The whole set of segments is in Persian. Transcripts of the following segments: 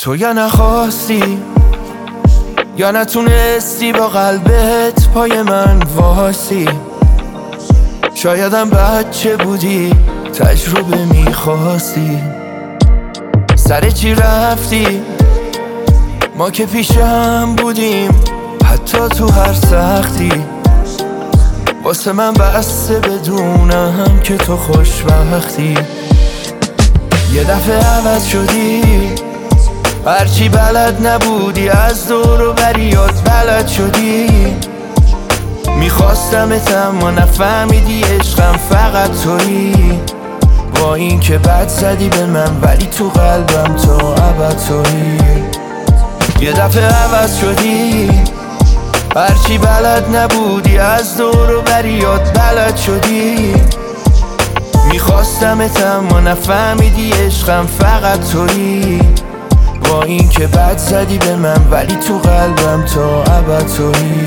تو یا نخواستی یا نتونستی با قلبت پای من واسی. شایدم بچه بودی تجربه میخواستی. سر چی رفتی؟ ما که پیشم بودیم حتی تو هر سختی. واسه من بسته بدونم که تو خوشبختی. یه دفعه عوض شدی، هرچی بلد نبودی از دور و بریات بلد شدی. میخواستمت اما نفهمیدی عشقم فقط تویی. با این که بد زدی به من ولی تو قلبم تا ابد تویی. یه دفعه عوض شدی، هرچی بلد نبودی از دور و بریات بلد شدی. میخواستمت اما نفهمیدی عشقم فقط تویی. با این که بد زدی به من ولی تو قلبم تا ابد تویی.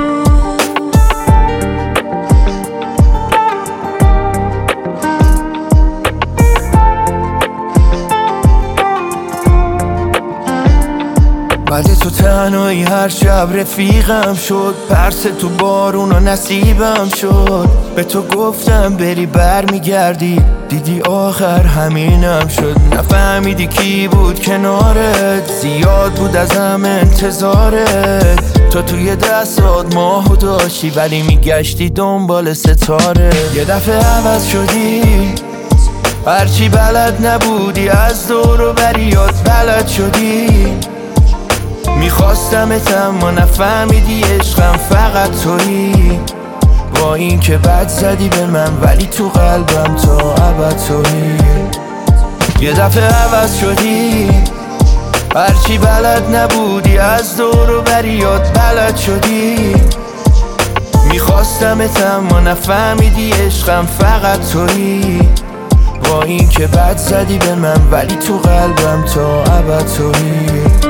بعد تو تنهایی هر شب رفیقم شد. پرس تو بارون و نصیبم شد. به تو گفتم بری برمیگردی، دیدی آخر همینم شد. نفهمیدی کی بود کنارت، زیاد بود ازم انتظارت. تو توی دستات ماهو داشتی ولی میگشتی دنبال ستاره. یه دفعه عوض شدی، هرچی بلد نبودی از دور و بریات بلد شدی. میخواستمت اما نفهمیدی عشقم فقط تویی. با این که بد زدی به من ولی تو قلبم تا ابد تویی. یه دفعه عوض شدی، هرچی بلد نبودی از دور و بریات بلد شدی. میخواستمت اما نفهمیدی عشقم فقط تویی. با این که بد زدی به من ولی تو قلبم تا ابد تویی.